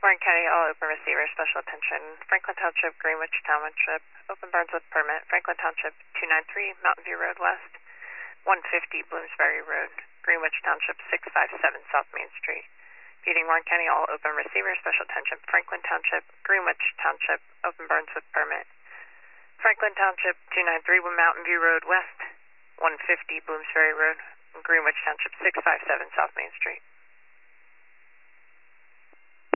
Warren County, all open receivers, special attention. Franklin Township, Greenwich Township, open burns with permit. Franklin Township, 293, Mountain View Road West, 150, Bloomsbury Road, Greenwich Township, 657, South Main Street. Feeding Warren County, all open receivers, special attention. Franklin Township, Greenwich Township, open burns with permit. Franklin Township, 293, Mountain View Road West, 150, Bloomsbury Road, Greenwich Township, 657, South Main Street.